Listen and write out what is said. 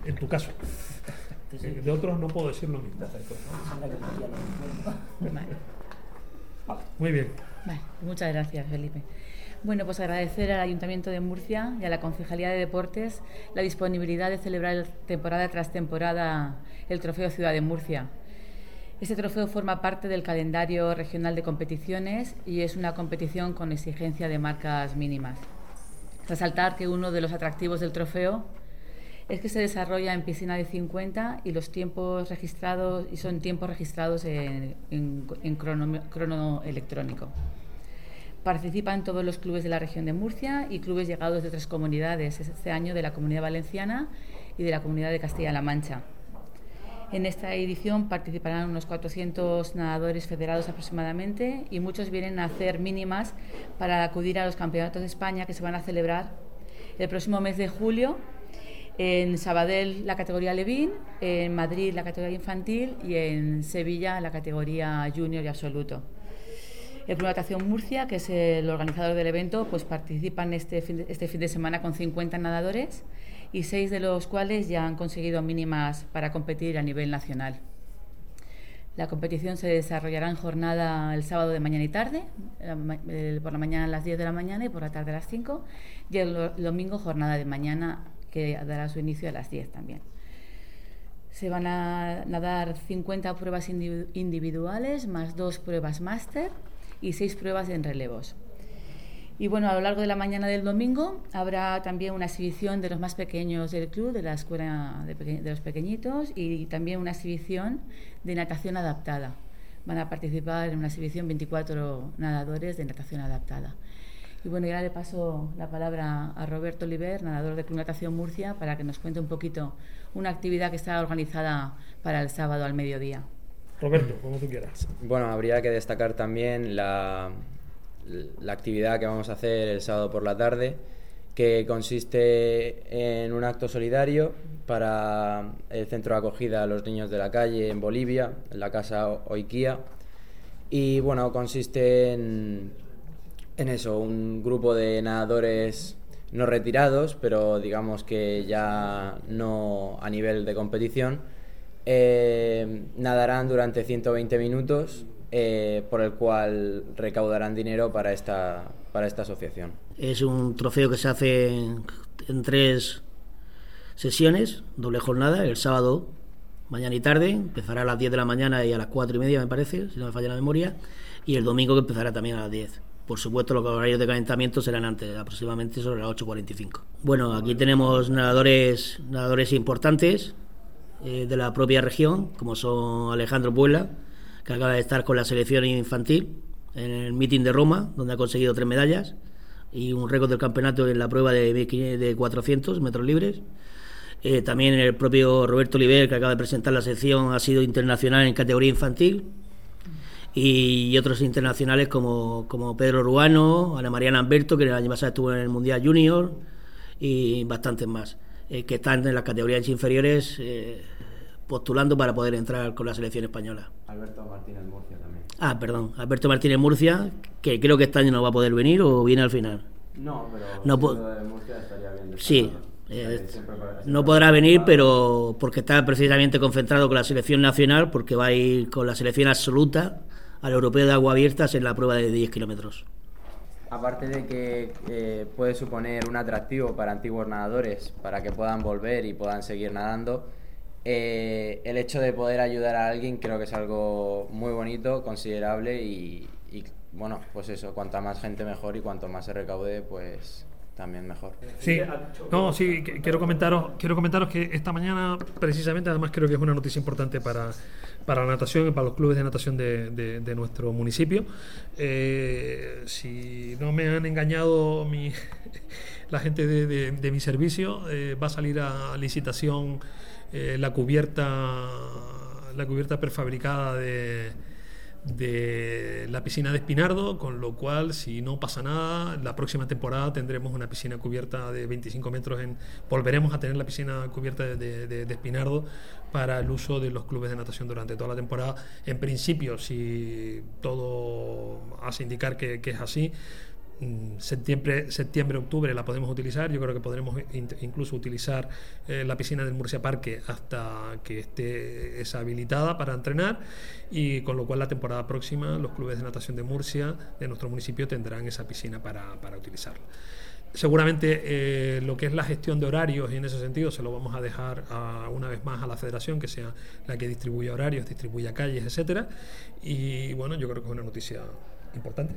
en tu caso. De otros no puedo decir lo mismo. Muy bien. Vale, muchas gracias, Felipe. Bueno, pues agradecer al Ayuntamiento de Murcia y a la Concejalía de Deportes la disponibilidad de celebrar temporada tras temporada el Trofeo Ciudad de Murcia. Este trofeo forma parte del calendario regional de competiciones y es una competición con exigencia de marcas mínimas. Resaltar que uno de los atractivos del trofeo es que se desarrolla en piscina de 50 y los tiempos registrados y son tiempos registrados en crono electrónico. Participan todos los clubes de la región de Murcia y clubes llegados de 3 comunidades, este año de la Comunidad Valenciana y de la Comunidad de Castilla-La Mancha. En esta edición participarán unos 400 nadadores federados aproximadamente y muchos vienen a hacer mínimas para acudir a los campeonatos de España que se van a celebrar el próximo mes de julio en Sabadell la categoría Levín, en Madrid la categoría infantil y en Sevilla la categoría junior y absoluto. El Club Natación Murcia, que es el organizador del evento, pues participan este fin de semana con 50 nadadores y 6 de los cuales ya han conseguido mínimas para competir a nivel nacional. La competición se desarrollará en jornada el sábado de mañana y tarde, por la mañana a las 10 de la mañana y por la tarde a las 5, y el domingo jornada de mañana que dará su inicio a las 10 también. Se van a nadar 50 pruebas individuales más 2 pruebas máster y 6 pruebas en relevos. Y bueno, a lo largo de la mañana del domingo habrá también una exhibición de los más pequeños del club, de la escuela de los pequeñitos, y también una exhibición de natación adaptada. Van a participar en una exhibición 24 nadadores de natación adaptada. Y bueno, ya le paso la palabra a Roberto Oliver, nadador del Club Natación Murcia, para que nos cuente un poquito una actividad que está organizada para el sábado al mediodía. Roberto, como tú quieras. Bueno, habría que destacar también la actividad que vamos a hacer el sábado por la tarde, que consiste en un acto solidario para el centro de acogida a los niños de la calle en Bolivia, en la Casa Oiquía. Y bueno, consiste en eso, un grupo de nadadores no retirados, pero digamos que ya no a nivel de competición, nadarán durante 120 minutos, por el cual recaudarán dinero para esta asociación. Es un trofeo que se hace en 3 sesiones, doble jornada, el sábado mañana y tarde, empezará a las 10 de la mañana y a las 4:30 me parece, si no me falla la memoria, y el domingo que empezará también a las 10. Por supuesto, los horarios de calentamiento serán antes, aproximadamente sobre las 8:45. Bueno, aquí tenemos nadadores importantes de la propia región, como son Alejandro Puebla, que acaba de estar con la selección infantil en el meeting de Roma, donde ha conseguido 3 medallas y un récord del campeonato en la prueba de 400 metros libres. También el propio Roberto Oliver, que acaba de presentar la sección, ha sido internacional en categoría infantil, y otros internacionales como Pedro Ruano, Ana María Lamberto, que el año pasado estuvo en el Mundial Junior, y bastantes más, que están en las categorías inferiores postulando para poder entrar con la selección española. Alberto Martínez Murcia también. Alberto Martínez Murcia, que creo que este año no va a poder venir o viene al final. No, pero de Murcia estaría bien. Sí, no podrá venir, pero porque está precisamente concentrado con la selección nacional, porque va a ir con la selección absoluta al Europeo de Aguas Abiertas en la prueba de 10 kilómetros. Aparte de que puede suponer un atractivo para antiguos nadadores, para que puedan volver y puedan seguir nadando, el hecho de poder ayudar a alguien creo que es algo muy bonito, considerable y bueno, pues eso, cuanta más gente mejor, y cuanto más se recaude, pues también mejor. Sí, quiero comentaros que esta mañana, precisamente, además creo que es una noticia importante para la natación y para los clubes de natación de nuestro municipio. Si no me han engañado la gente de mi servicio, va a salir a licitación la cubierta prefabricada de la piscina de Espinardo, con lo cual, si no pasa nada, la próxima temporada tendremos una piscina cubierta de 25 metros. Volveremos a tener la piscina cubierta de Espinardo para el uso de los clubes de natación durante toda la temporada. En principio, si todo hace indicar que es así, septiembre, octubre la podemos utilizar. Yo creo que podremos incluso utilizar la piscina del Murcia Parque hasta que esté esa habilitada para entrenar, y con lo cual la temporada próxima los clubes de natación de Murcia, de nuestro municipio, tendrán esa piscina para utilizarla. Seguramente lo que es la gestión de horarios, y en ese sentido se lo vamos a dejar una vez más a la federación, que sea la que distribuya horarios, distribuya calles, etcétera. Y bueno, yo creo que es una noticia importante.